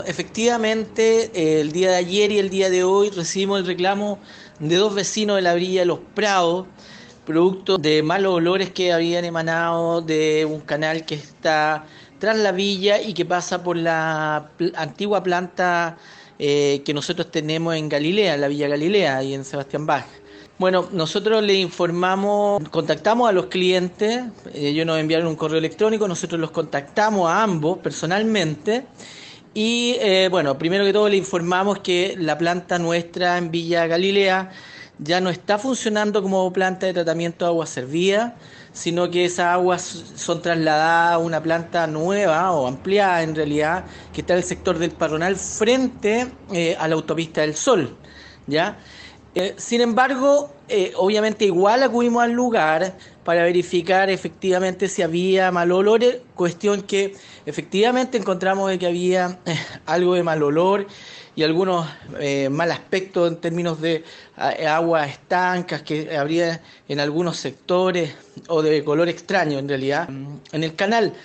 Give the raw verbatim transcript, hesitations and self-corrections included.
Efectivamente, eh, el día de ayer y el día de hoy recibimos el reclamo de dos vecinos de la Villa de Los Prados, producto de malos olores que habían emanado de un canal que está tras la villa y que pasa por la pl- antigua planta eh, que nosotros tenemos en Galilea, en la Villa Galilea y en Sebastián Bach. Bueno, nosotros le informamos, contactamos a los clientes, ellos nos enviaron un correo electrónico, nosotros los contactamos a ambos personalmente y eh, bueno, primero que todo le informamos que la planta nuestra en Villa Galilea ya no está funcionando como planta de tratamiento de agua servida, sino que esas aguas son trasladadas a una planta nueva o ampliada en realidad, que está en el sector del Parronal frente eh, a la autopista del Sol, ¿ya? Eh, sin embargo, eh, obviamente igual acudimos al lugar para verificar efectivamente si había mal olor, eh, cuestión que efectivamente encontramos de que había eh, algo de mal olor y algunos eh, mal aspectos en términos de a- aguas estancas que habría en algunos sectores o de color extraño en realidad en el canal.